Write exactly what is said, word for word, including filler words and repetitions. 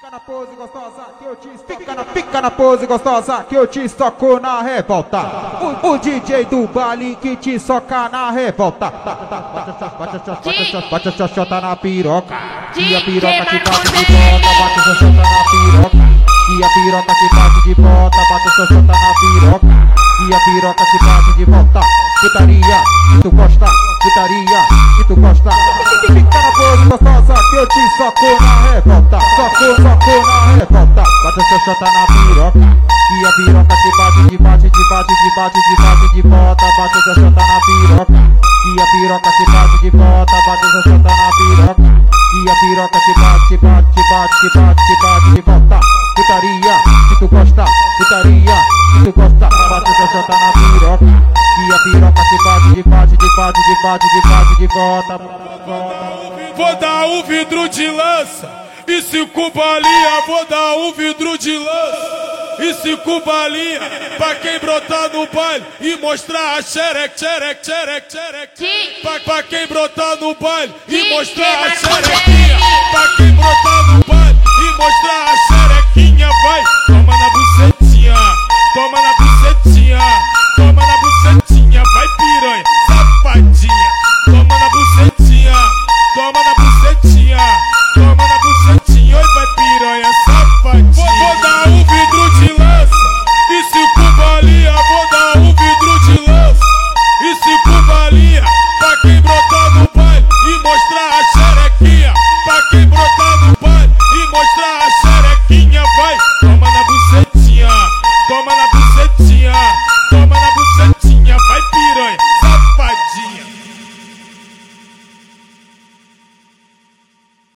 Fica na pose gostosa que eu te fica na fica na pose gostosa que eu te soco na revolta. O, o D J do baile que te soca na revolta. Bate a xoxota na piroca. E a piroca te bate de bota, bate a xoxota na piroca. E a piroca te bate de bota, bate a xoxota na piroca. E a piroca te bate de volta. Putaria, que tu gosta, putaria, que tu gosta. Fica na pose gostosa que eu te soco na revolta. Soco, soco na revolta. Bate a xoxota na piroca. E a piroca te bate, de bate, de bate, de bate, de bate, de bota. Bate a xoxota na piroca. E a piroca te bate de bota, bate a xoxota na piroca. E a piroca te bate, bate, bate, bate, bate de volta. Putaria, que tu gosta, putaria, que tu gosta. Bate a xoxota na piroca. E a piroca te bate, de bate, de bate, de bate, de bate, de volta. Vou dar um vidro de lança e cinco balinha. Vou dar um vidro de lança e cinco balinha pra quem brotar no baile e mostrar a xereque, xereque, xereque, xereque. Pra, pra quem brotar no baile e mostrar a xerequinha. Pra